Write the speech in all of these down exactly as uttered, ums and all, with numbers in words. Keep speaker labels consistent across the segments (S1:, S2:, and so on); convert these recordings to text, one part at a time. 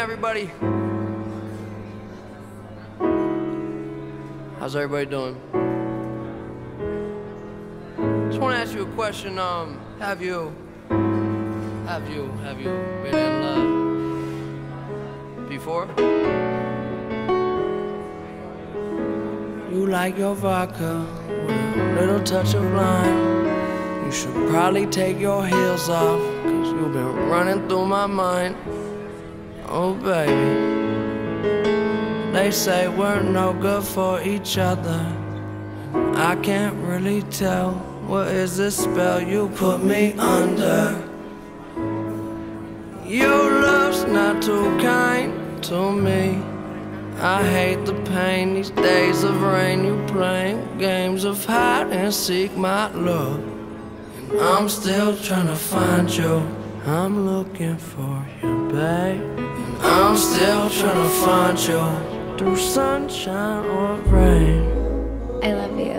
S1: everybody. How's everybody doing? Just want to ask you a question. Um, have you, have you, have you been in love before? You like your vodka with a little touch of lime. You should probably take your heels off, cause you've been running through my mind. Oh baby, they say we're no good for each other. I can't really tell, what is this spell you put me under? Your love's not too kind to me. I hate the pain, these days of rain. You playing games of hide and seek, my love, and I'm still trying to find you. I'm looking for you, babe, and I'm still trying to find you through sunshine or rain.
S2: I love you.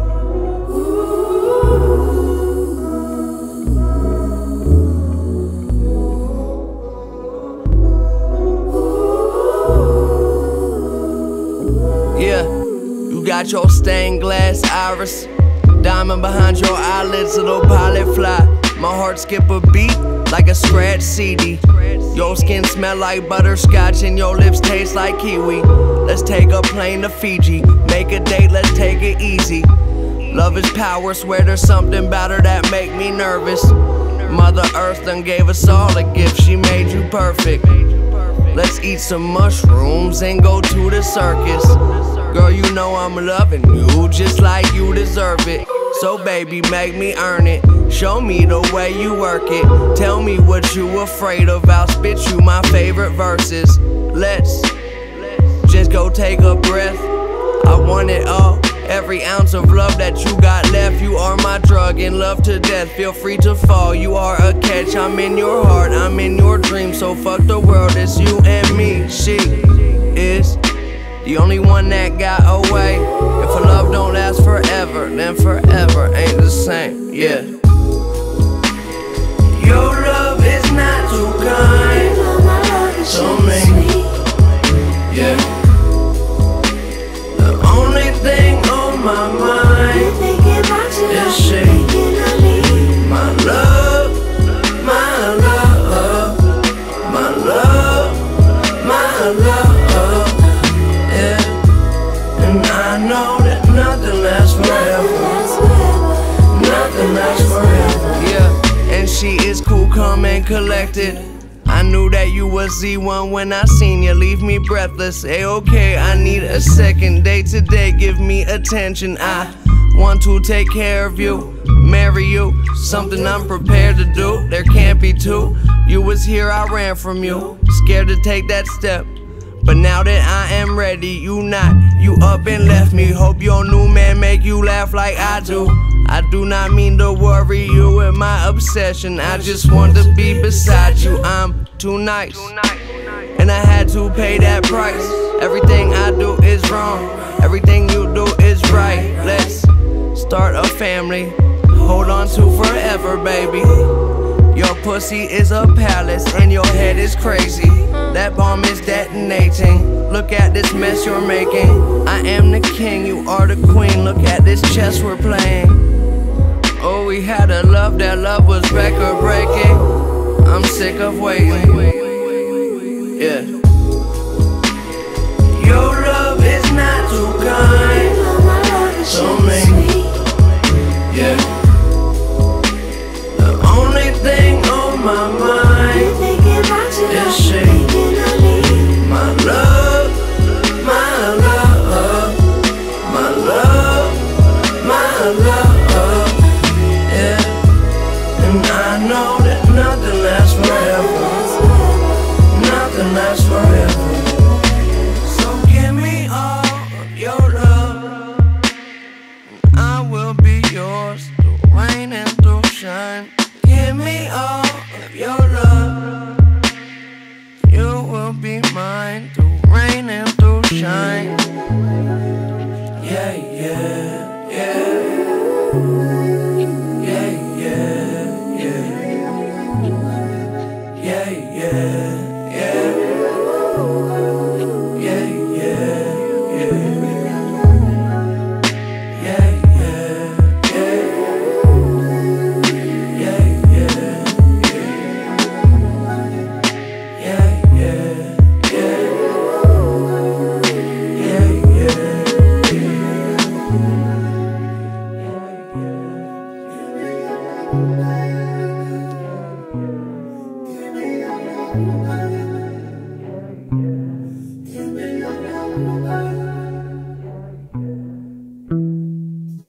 S1: Yeah, you got your stained glass iris, diamond behind your eyelids, little pilot fly. My heart skip a beat like a scratch C D. Your skin smell like butterscotch and your lips taste like kiwi. Let's take a plane to Fiji, make a date, let's take it easy. Love is power, swear there's something about her that make me nervous. Mother Earth done gave us all a gift, she made you perfect. Let's eat some mushrooms and go to the circus. Girl, you know I'm loving you just like you deserve it. So baby, make me earn it. Show me the way you work it. Tell me what you afraid of, I'll spit you my favorite verses. Let's just go take a breath. I want it all, every ounce of love that you got left. You are my drug, in love to death. Feel free to fall, you are a catch. I'm in your heart, I'm in your dream. So fuck the world, it's you and me. She is the only one that got away. If a love don't last forever, then forever ain't the same, yeah. Your love is not too kind to me, yeah. The only thing on my mind is she. My love, my love, my love, my love, yeah. And I know that nothing lasts forever. Nothing lasts forever, yeah. And she is cool, calm, and collected. I knew that you was the one when I seen you, leave me breathless. A-okay, I need a second day today, give me attention. I want to take care of you, marry you, something I'm prepared to do. There can't be two. You was here, I ran from you, scared to take that step. But now that I am ready, you not. You up and left me. Hope your new man make you laugh like I do. I do not mean to worry you with my obsession. I just want to be beside you. I'm too nice, and I had to pay that price. Everything I do is wrong, everything you do is right. Let's start a family, hold on to forever, baby. Your pussy is a palace and your head is crazy. That bomb is detonating. Look at this mess you're making. I am the king, you are the queen. Look at this chess we're playing. Oh, we had a love, that love was record breaking. I'm sick of waiting, yeah.